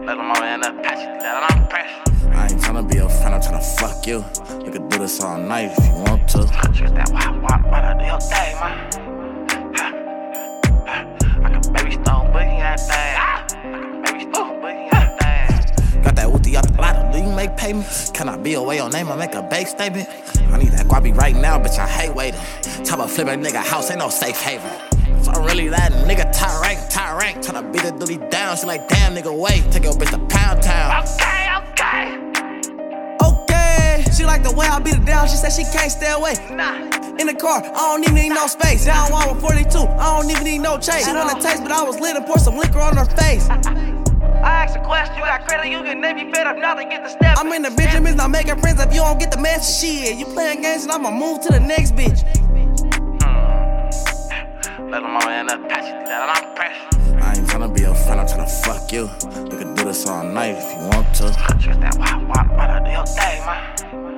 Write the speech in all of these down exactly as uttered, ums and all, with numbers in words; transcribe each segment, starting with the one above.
Little more in the patch, that I'm pressure. I ain't tryna be your friend, I'm tryna fuck you. You can do this all night if you want to. Just that wop, wop, why do your thing, man? I can baby stone boogie that thing. I can baby stone boogie that thing. Got that Uzi out the lotto, do you make payments? Can I be away your name, I make a bank statement? I need that guapi right now, bitch, I hate waiting. Talk about flipping nigga house, ain't no safe haven. So I'm really that nigga tyrant, tyrant. Tryna beat the duty down, she like damn nigga wait. Take your bitch to Pound Town. Okay, okay. Okay, she like the way I beat it down, she said she can't stay away. Nah. In the car, I don't even need no space. Down one with forty-two, I don't even need no chase. She wanna taste, but I was lit and pour some liquor on her face. I asked a question, you got credit, you can maybe fed up, now they get the step. I'm in the Benjamins, not making friends if you don't get the message. Shit, you playing games and I'ma move to the next bitch. Little more in the patch, that I'm pressure. I ain't tryna be your friend, I'm tryna fuck you. You can do this all night if you want to. Just that wop, wop, why do your thing, man?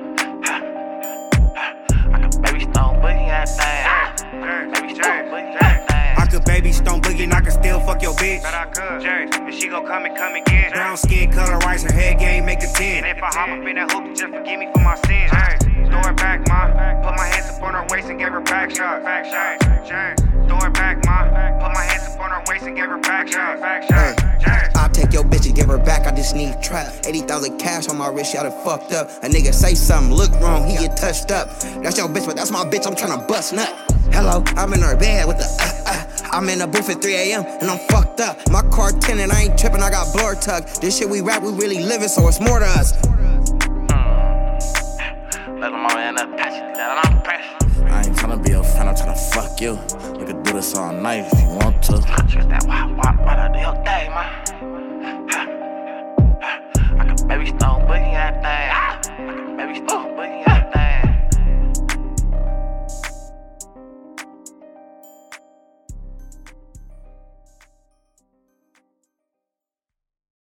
I can baby stone boogie that thing. Baby stone boogie that thing. I could baby stone boogie and I could still fuck your bitch. But I could, Jerry, if she gon' come and come again. Brown skin, color rice, her head game, make a ten. And if I hop up in that hoop, just forgive me for my sins. Jerry, throw it back, ma. Put my hands up on her waist and gave her back shot. Back shot, Jerry. Throw it back, ma. Put my hands up on her waist and gave her back shot. Back shot, Jerry. I'll take your bitch and give her back, I just need trap. eighty thousand cash on my wrist, y'all done fucked up. A nigga say something, look wrong, he get touched up. That's your bitch, but that's my bitch, I'm tryna bust nut. Hello, I'm in her bed with the uh, uh. I'm in the booth at three a.m. and I'm fucked up. My car tinted, I ain't tripping, I got blower tucked. This shit we rap, we really living, so it's more to us. Little more in the patch, that I'm pressure. I ain't tryna be your friend, I'm tryna fuck you. You can do this all night if you want to.